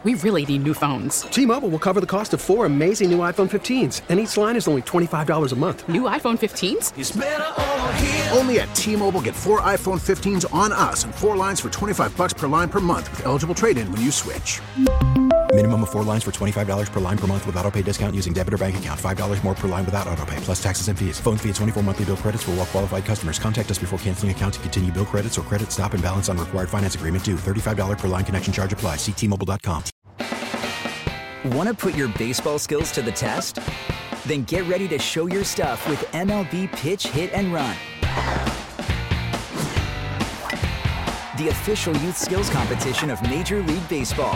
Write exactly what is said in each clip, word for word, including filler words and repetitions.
We really need new phones. T-Mobile will cover the cost of four amazing new iPhone fifteens, and each line is only twenty-five dollars a month. New iPhone fifteens? It's better over here. Only at T-Mobile, get four iPhone fifteens on us and four lines for twenty-five dollars per line per month with eligible trade-in when you switch. Minimum of four lines for twenty-five dollars per line per month with autopay discount using debit or bank account. five dollars more per line without autopay, plus taxes and fees. Phone fee at twenty-four monthly bill credits for well-qualified customers. Contact us before canceling account to continue bill credits or credit stop and balance on required finance agreement due. thirty-five dollars per line connection charge applies. See T Mobile dot com. Want to put your baseball skills to the test? Then get ready to show your stuff with M L B Pitch, Hit, and Run. The official youth skills competition of Major League Baseball.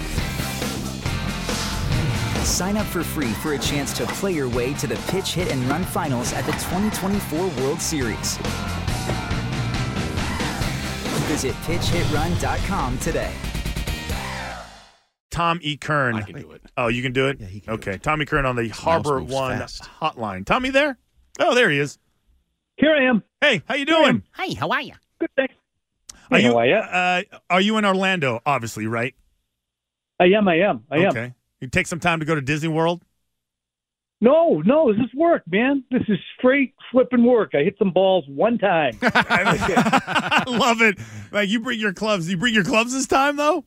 Sign up for free for a chance to play your way to the Pitch, Hit, and Run finals at the twenty twenty-four World Series. Visit pitch hit run dot com today. Tom E. Kern. I can do it. Oh, you can do it? Yeah, he can Okay, do it. Tommy Kern on the Harbor moves One fast. hotline. Tommy there? Oh, there he is. Here I am. Hey, how you doing? Hey, how are you? Good, thanks. Are Hey, you how are ya? uh, are you in Orlando, obviously, right? I am, I am, I am. Okay. You take some time to go to Disney World? No, no, this is work, man. This is straight flipping work. I hit some balls one time. I love it. Like you bring your clubs. You bring your clubs this time, though?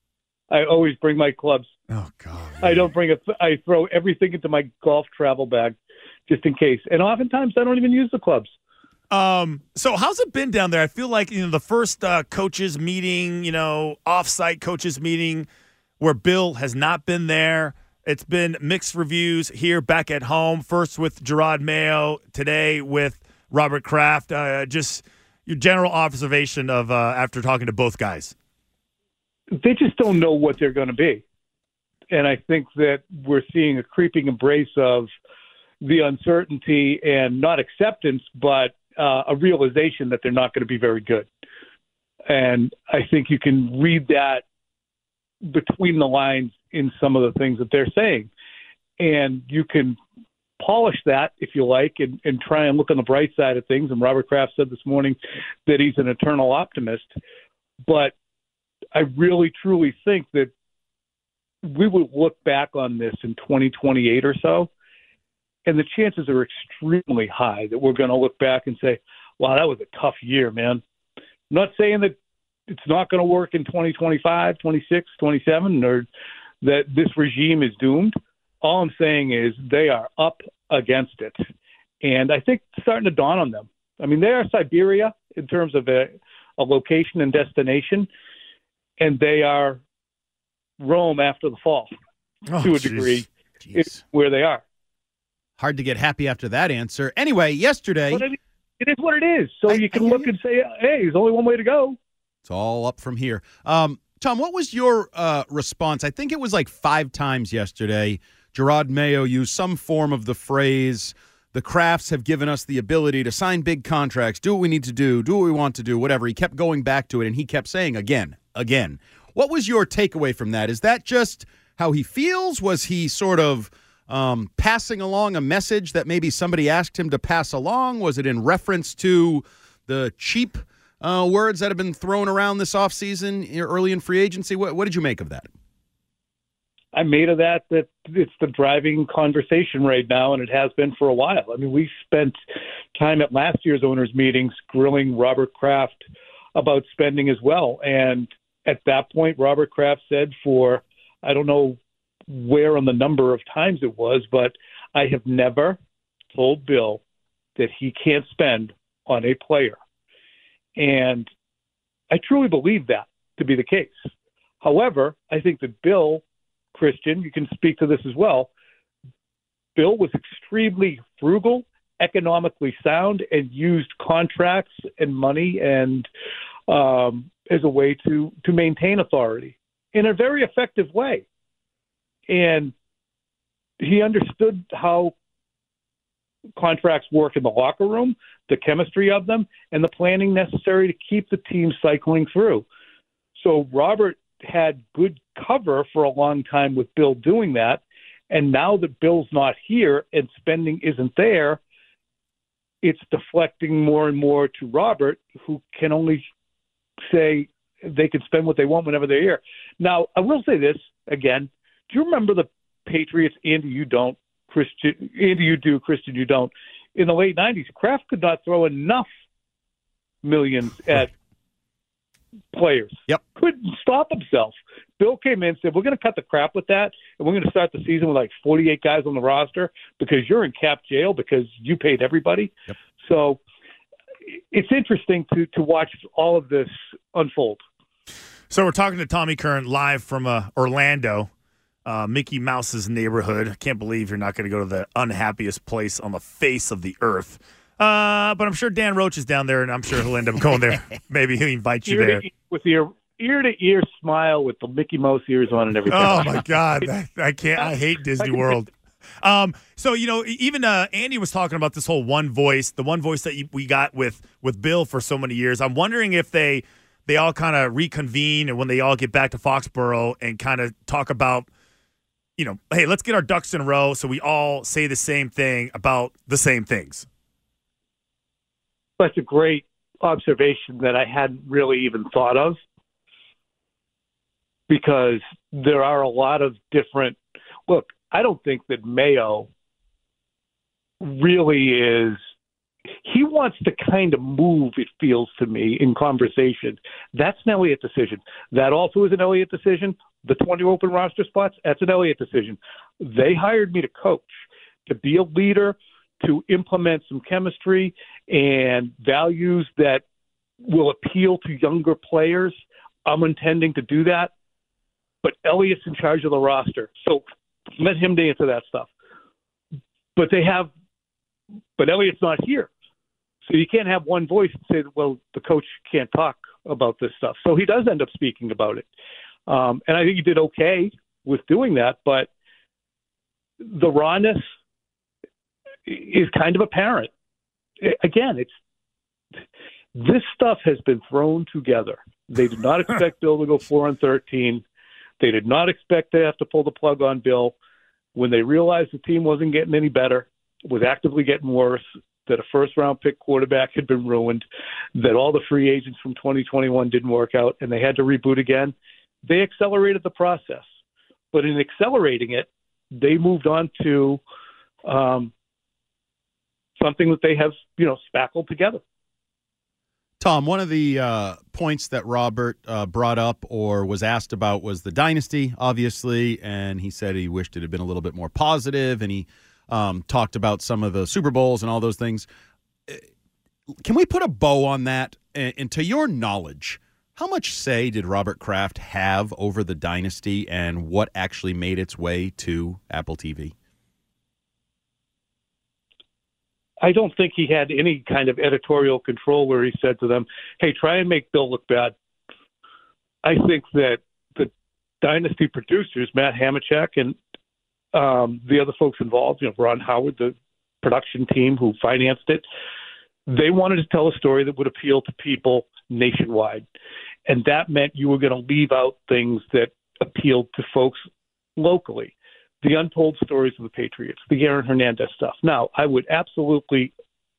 I always bring my clubs. Oh, God. I don't bring a. I throw everything into my golf travel bag, just in case. And oftentimes, I don't even use the clubs. Um. So, how's it been down there? I feel like you know the first uh, coaches meeting, you know, off-site coaches meeting, where Bill has not been there. It's been mixed reviews here back at home. First with Gerard Mayo, today with Robert Kraft. Uh, just your general observation of uh, after talking to both guys. They just don't know what they're going to be. And I think that we're seeing a creeping embrace of the uncertainty and not acceptance, but uh, a realization that they're not going to be very good. And I think you can read that between the lines in some of the things that they're saying. And you can polish that, if you like, and, and try and look on the bright side of things. And Robert Kraft said this morning that he's an eternal optimist. But I really, truly think that we will look back on this in twenty twenty-eight or so, and the chances are extremely high that we're going to look back and say, wow, that was a tough year, man. I'm not saying that it's not going to work in twenty twenty-five, twenty-six, twenty-seven, or that this regime is doomed. All I'm saying is they are up against it. And I think it's starting to dawn on them. I mean, they are Siberia in terms of a, a location and destination, and they are Rome after the fall Oh, to a geez. degree. Jeez. It's where they are. Hard to get happy after that answer. Anyway, yesterday, But it, it is what it is. So I- you can I look hear and say, hey, there's only one way to go. it's all up from here. Um, Tom, what was your uh, response? I think it was like five times yesterday. Gerard Mayo used some form of the phrase, the Crafts have given us the ability to sign big contracts, do what we need to do, do what we want to do, whatever. He kept going back to it, and he kept saying again, again. What was your takeaway from that? Is that just how he feels? Was he sort of um, passing along a message that maybe somebody asked him to pass along? Was it in reference to the cheap uh, words that have been thrown around this offseason early in free agency? What, what did you make of that? I made of that that it's the driving conversation right now, and it has been for a while. I mean, we spent time at last year's owners' meetings grilling Robert Kraft about spending as well. And at that point, Robert Kraft said for, I don't know where on the number of times it was, but I have never told Bill that he can't spend on a player. And I truly believe that to be the case. However, I think that Bill, Christian, you can speak to this as well, Bill was extremely frugal, economically sound, and used contracts and money and um, as a way to, to maintain authority in a very effective way. And he understood how contracts work in the locker room, the chemistry of them, and the planning necessary to keep the team cycling through. So Robert had good cover for a long time with Bill doing that. And now that Bill's not here and spending isn't there, it's deflecting more and more to Robert, who can only say they can spend what they want whenever they're here. Now, I will say this. again. Do you remember the Patriots? Andy, you don't. Christian, Andy, you do. Christian, you don't. In the late nineties, Kraft could not throw enough millions at players. Yep. Couldn't stop himself. Bill came in and said, we're going to cut the crap with that, and we're going to start the season with like forty-eight guys on the roster because you're in cap jail because you paid everybody. Yep. So it's interesting to, to watch all of this unfold. So we're talking to Tommy Curran live from uh, Orlando, uh, Mickey Mouse's neighborhood. I can't believe you're not going to go to the unhappiest place on the face of the earth. Uh, but I'm sure Dan Roach is down there, and I'm sure he'll end up going there. Maybe he'll invite you ear there. To, with your ear-to-ear smile with the Mickey Mouse ears on and everything. Oh, my God. I, I can't. I hate Disney World. Um, so, you know, even uh, Andy was talking about this whole one voice, the one voice that we got with, with Bill for so many years. I'm wondering if they they all kind of reconvene and when they all get back to Foxborough and kind of talk about, you know, hey, let's get our ducks in a row so we all say the same thing about the same things. That's a great observation that I hadn't really even thought of, because there are a lot of different – look, I don't think that Mayo really is – he wants to kind of move, it feels to me, in conversation. That's an Elliott decision. That also is an Elliott decision. The twenty open roster spots, that's an Elliott decision. They hired me to coach, to be a leader, to implement some chemistry and values that will appeal to younger players. I'm intending to do that. But Elliott's in charge of the roster, so let him to answer that stuff. But they have, but Elliott's not here. So you can't have one voice and say, well, the coach can't talk about this stuff. So he does end up speaking about it. Um, and I think he did okay with doing that, but the rawness is kind of apparent. Again, it's this stuff has been thrown together. They did not expect Bill to go four and thirteen. They did not expect to have to pull the plug on Bill. When they realized the team wasn't getting any better, was actively getting worse, that a first-round pick quarterback had been ruined, that all the free agents from twenty twenty-one didn't work out, and they had to reboot again, they accelerated the process. But in accelerating it, they moved on to um, something that they have, you know, spackled together. Tom, one of the uh, points that Robert uh, brought up or was asked about was the dynasty, obviously, and he said he wished it had been a little bit more positive, and he um, talked about some of the Super Bowls and all those things. Can we put a bow on that? And to your knowledge, how much say did Robert Kraft have over the dynasty and what actually made its way to Apple T V? I don't think he had any kind of editorial control where he said to them, hey, try and make Bill look bad. I think that the dynasty producers, Matt Hamachek and um, the other folks involved, you know, Ron Howard, the production team who financed it, they wanted to tell a story that would appeal to people nationwide. And that meant you were going to leave out things that appealed to folks locally. The untold stories of the Patriots, the Aaron Hernandez stuff. Now, I would absolutely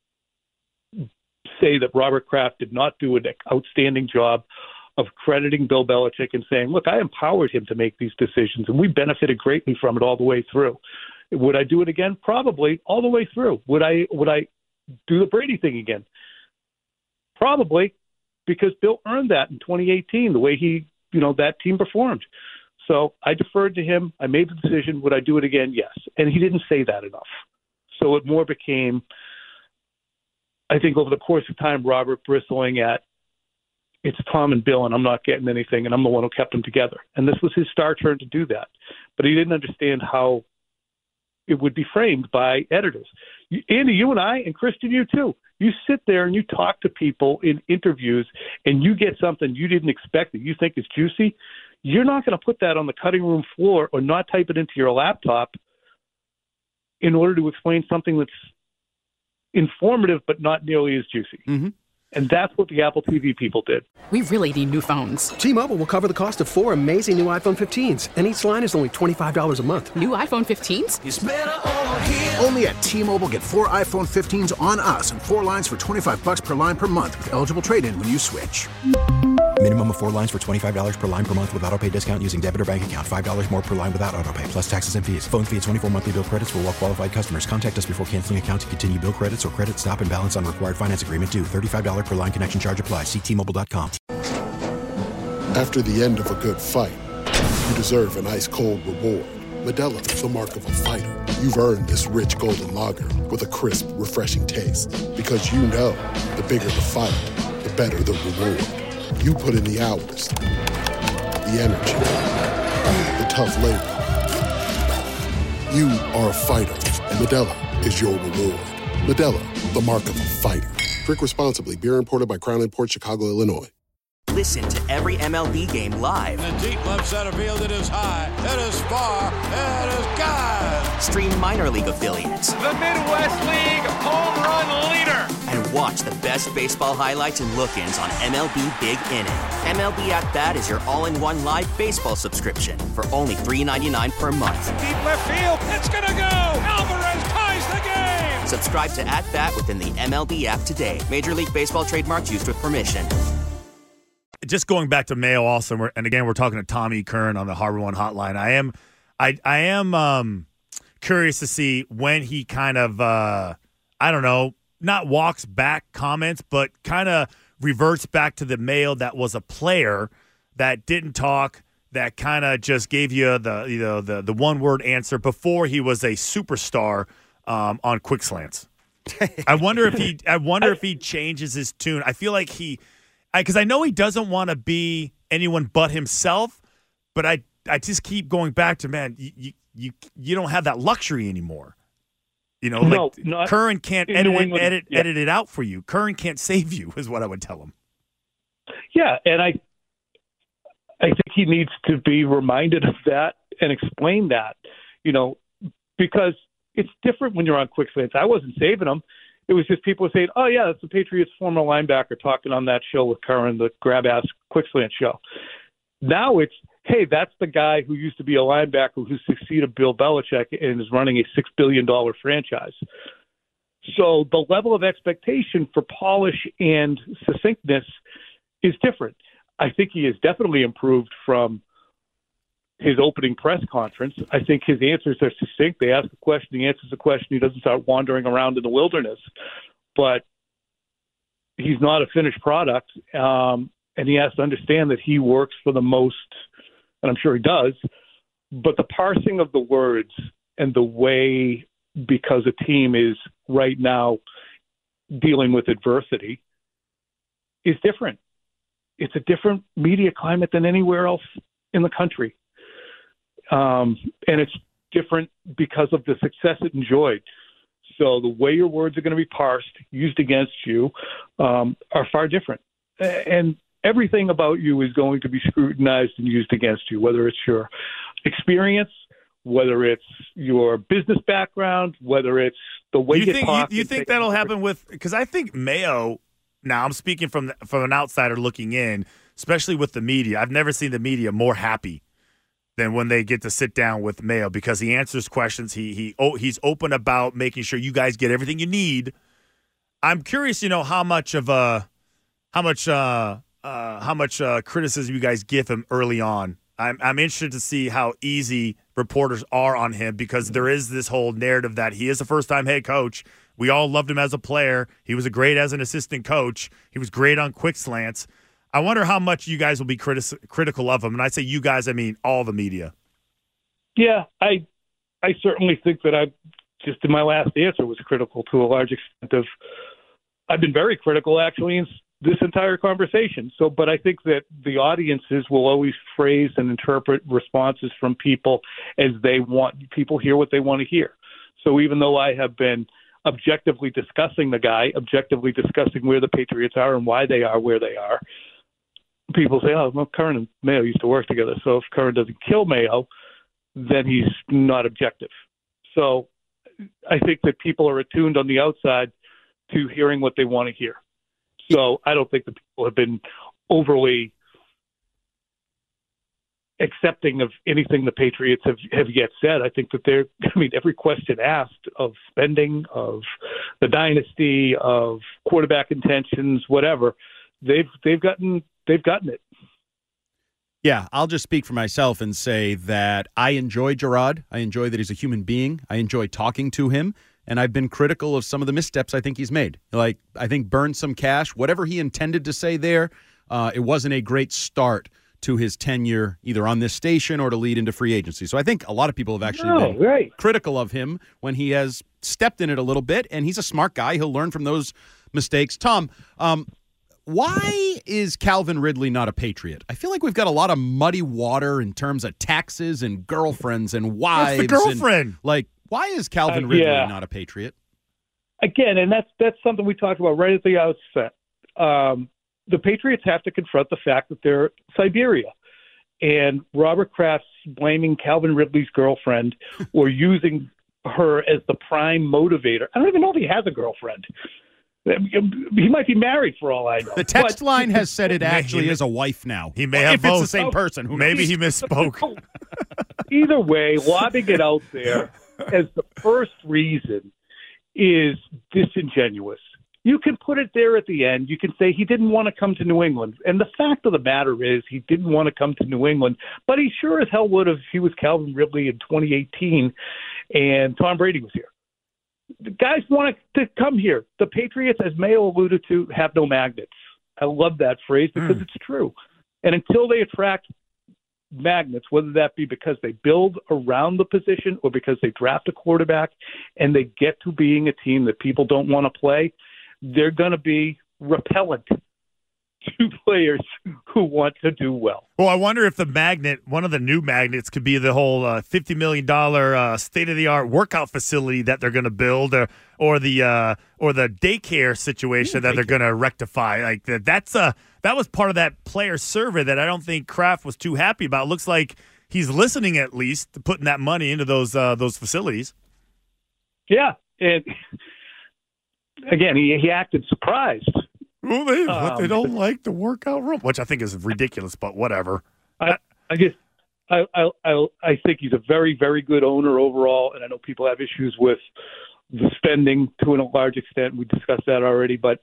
say that Robert Kraft did not do an outstanding job of crediting Bill Belichick and saying, look, I empowered him to make these decisions, and we benefited greatly from it all the way through. Would I do it again? Probably, all the way through. Would I would I do the Brady thing again? Probably, because Bill earned that in twenty eighteen, the way he, you know, that team performed. So I deferred to him. I made the decision. Would I do it again? Yes. And he didn't say that enough. So it more became, I think, over the course of time, Robert bristling at, it's Tom and Bill, and I'm not getting anything, and I'm the one who kept them together. And this was his star turn to do that. But he didn't understand how it would be framed by editors. You, Andy, you and I, and Christian, you too, you sit there and you talk to people in interviews, and you get something you didn't expect that you think is juicy. You're not going to put that on the cutting room floor or not type it into your laptop in order to explain something that's informative but not nearly as juicy. Mm-hmm. And that's what the Apple T V people did. We really need new phones. T-Mobile will cover the cost of four amazing new iPhone fifteens, and each line is only twenty-five dollars a month. New iPhone fifteens? It's better over here. Only at T-Mobile, get four iPhone fifteens on us and four lines for twenty-five bucks per line per month with eligible trade-in when you switch. Minimum of four lines for twenty-five dollars per line per month with autopay discount using debit or bank account. five dollars more per line without autopay, plus taxes and fees. Phone fee at twenty-four monthly bill credits for well qualified customers. Contact us before canceling account to continue bill credits or credit stop and balance on required finance agreement due. thirty-five dollars per line connection charge applies. See T Mobile dot com. After the end of a good fight, you deserve an ice-cold reward. Modelo, the mark of a fighter. You've earned this rich golden lager with a crisp, refreshing taste. Because you know, the bigger the fight, the better the reward. You put in the hours, the energy, the tough labor. You are a fighter, and Modelo is your reward. Modelo, the mark of a fighter. Drink responsibly. Beer imported by Crown Imports, Chicago, Illinois. Listen to every M L B game live. In the deep left center field, it is high, it is far, it is gone. Stream minor league affiliates. The Midwest League home run leader. And watch the best baseball highlights and look-ins on M L B Big Inning. M L B At Bat is your all-in-one live baseball subscription for only three dollars and ninety-nine cents per month. Deep left field, it's gonna go. Alvarez ties the game. Subscribe to At Bat within the M L B app today. Major League Baseball trademarks used with permission. Just going back to Mayo also, and again, we're talking to Tommy Kern on the Harbor One hotline. I am, I, I am um, curious to see when he kind of, uh, I don't know, not walks back comments, but kind of reverts back to the Mayo that was a player that didn't talk, that kind of just gave you the, you know, the the one word answer before he was a superstar um, on quick slants. I wonder if he, I wonder if he changes his tune. I feel like he. Because I, I know he doesn't want to be anyone but himself, but I, I just keep going back to, man, you you you don't have that luxury anymore. You know, no, like not Curran can't edit it, England, edit yeah. edit it out for you. Curran can't save you, is what I would tell him. Yeah, and I I think he needs to be reminded of that and explain that, you know, because it's different when you're on quick slants. I wasn't saving him. It was just people saying, oh, yeah, that's the Patriots' former linebacker talking on that show with Curran, the grab-ass quick slant show. Now it's, hey, that's the guy who used to be a linebacker who succeeded Bill Belichick and is running a six billion dollars franchise. So the level of expectation for polish and succinctness is different. I think he has definitely improved from his opening press conference. I think his answers are succinct. They ask a question, he answers a question. He doesn't start wandering around in the wilderness. But he's not a finished product, um, and he has to understand that he works for the most, and I'm sure he does, but the parsing of the words and the way, because a team is right now dealing with adversity, is different. It's a different media climate than anywhere else in the country. Um, and it's different because of the success it enjoyed. So the way your words are going to be parsed, used against you, um, are far different. And everything about you is going to be scrutinized and used against you, whether it's your experience, whether it's your business background, whether it's the way you, you think, talk. You, you think that'll happen with – because I think Mayo – now I'm speaking from from an outsider looking in, especially with the media. I've never seen the media more happy than when they get to sit down with Mayo, because he answers questions. He he oh, he's open about making sure you guys get everything you need. I'm curious, you know, how much of a how much uh, uh, how much uh, criticism you guys give him early on. I'm I'm interested to see how easy reporters are on him, because there is this whole narrative that he is a first time head coach. We all loved him as a player. He was a great as an assistant coach. He was great on quick slants. I wonder how much you guys will be critis- critical of him. And I say you guys, I mean all the media. Yeah, I I certainly think that I just in my last answer was critical to a large extent of – I've been very critical actually in this entire conversation. So, but I think that the audiences will always phrase and interpret responses from people as they want. People hear what they want to hear. So even though I have been objectively discussing the guy, objectively discussing where the Patriots are and why they are where they are, people say, oh, well, Curran and Mayo used to work together. So if Curran doesn't kill Mayo, then he's not objective. So I think that people are attuned on the outside to hearing what they want to hear. So I don't think that people have been overly accepting of anything the Patriots have, have yet said. I think that they're, I mean, every question asked of spending, of the dynasty, of quarterback intentions, whatever, they've they've gotten they've gotten it. Yeah, I'll just speak for myself and say that I enjoy Gerard. I enjoy that he's a human being. I enjoy talking to him. And I've been critical of some of the missteps I think he's made. Like, I think burn some cash. Whatever he intended to say there, uh, it wasn't a great start to his tenure either on this station or to lead into free agency. So I think a lot of people have actually No, been right. critical of him when he has stepped in it a little bit. And he's a smart guy. He'll learn from those mistakes. Tom, um, why is Calvin Ridley not a Patriot? I feel like we've got a lot of muddy water in terms of taxes and girlfriends and wives. That's the girlfriend. And, like, why is Calvin Uh, Ridley yeah. not a Patriot? Again, and that's that's something we talked about right at the outset. Um, the Patriots have to confront the fact that they're Siberia. And Robert Kraft's blaming Calvin Ridley's girlfriend or using her as the prime motivator. I don't even know if he has a girlfriend. He might be married for all I know. The text But- line has said it actually may- is a wife now. He may Well, have if both. it's the same person. Who Maybe knows? he misspoke. Either way, lobbing it out there as the first reason is disingenuous. You can put it there at the end. You can say he didn't want to come to New England. And the fact of the matter is he didn't want to come to New England, but he sure as hell would have if he was Calvin Ridley in twenty eighteen and Tom Brady was here. The guys want to come here. The Patriots, as Mayo alluded to, have no magnets. I love that phrase because mm. it's true. And until they attract magnets, whether that be because they build around the position or because they draft a quarterback and they get to being a team that people don't want to play, they're going to be repellent to players who want to do well. Well, I wonder if the magnet, one of the new magnets, could be the whole uh, fifty million dollars uh, state-of-the-art workout facility that they're going to build, or or the uh, or the daycare situation Ooh, that they're going to rectify. Like that, that's a that was part of that player survey that I don't think Kraft was too happy about. It looks like he's listening at least to putting that money into those uh, those facilities. Yeah, and again, he he acted surprised. Well, they, um, they don't like the workout room, which I think is ridiculous, but whatever. I, I just, I, I, I, I think he's a very, very good owner overall, and I know people have issues with the spending to a large extent. We discussed that already, but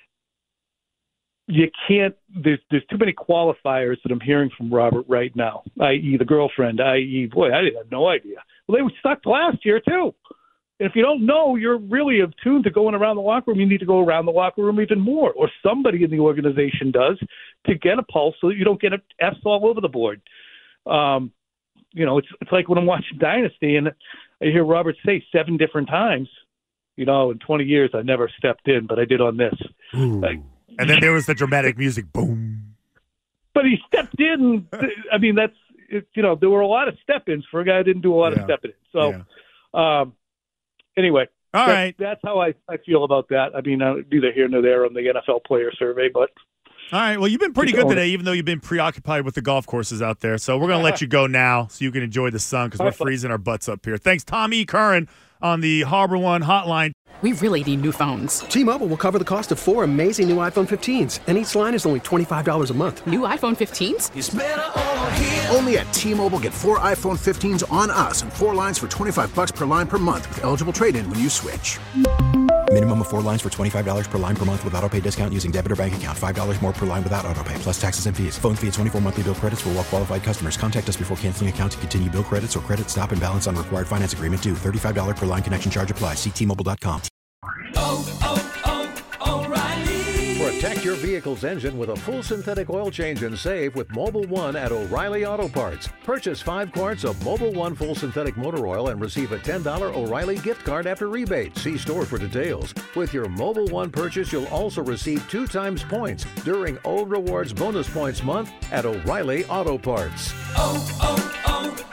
you can't. There's there's too many qualifiers that I'm hearing from Robert right now, that is, the girlfriend, that is, boy, I have no idea. Well, they were sucked last year too. If you don't know, you're really attuned to going around the locker room. You need to go around the locker room even more, or somebody in the organization does, to get a pulse so that you don't get F's all over the board. Um, you know, it's it's like when I'm watching Dynasty and I hear Robert say seven different times, you know, in twenty years I never stepped in, but I did on this. Like, and then there was the dramatic music, boom. But he stepped in. I mean, that's, it, you know, there were a lot of step-ins for a guy who didn't do a lot yeah. of stepping in. So, yeah. um, Anyway, all that, right. That's how I, I feel about that. I mean, uh, neither here nor there on the N F L player survey, but. All right. Well, you've been pretty good today, even though you've been preoccupied with the golf courses out there. So we're going to let you go now so you can enjoy the sun because we're freezing our butts up here. Thanks, Tommy Curran on the Harbor One hotline. We really need new phones. T-Mobile will cover the cost of four amazing new iPhone fifteens, and each line is only twenty-five dollars a month. New iPhone fifteens? It's better over here. Only at T-Mobile, get four iPhone fifteens on us and four lines for twenty-five dollars per line per month with eligible trade-in when you switch. Minimum of four lines for twenty-five dollars per line per month with autopay discount using debit or bank account. five dollars more per line without autopay, plus taxes and fees. Phone fee at twenty-four monthly bill credits for well-qualified customers. Contact us before canceling account to continue bill credits or credit stop and balance on required finance agreement due. thirty-five dollars per line connection charge applies. See T Mobile dot com. Oh, oh, oh, O'Reilly. Protect your vehicle's engine with a full synthetic oil change and save with Mobil One at O'Reilly Auto Parts. Purchase five quarts of Mobil One full synthetic motor oil and receive a ten dollars O'Reilly gift card after rebate. See store for details. With your Mobil One purchase, you'll also receive two times points during O Rewards Bonus Points Month at O'Reilly Auto Parts. Oh,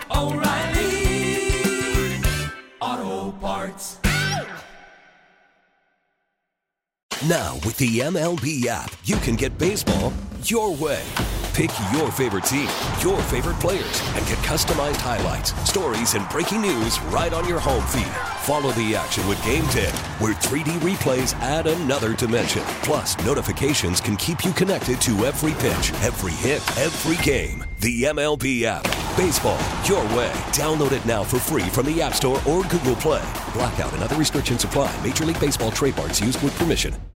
oh, oh, O'Reilly Auto Parts. Now, with the M L B app, you can get baseball your way. Pick your favorite team, your favorite players, and get customized highlights, stories, and breaking news right on your home feed. Follow the action with Game ten, where three D replays add another dimension. Plus, notifications can keep you connected to every pitch, every hit, every game. The M L B app. Baseball your way. Download it now for free from the App Store or Google Play. Blackout and other restrictions apply. Major League Baseball trademarks used with permission.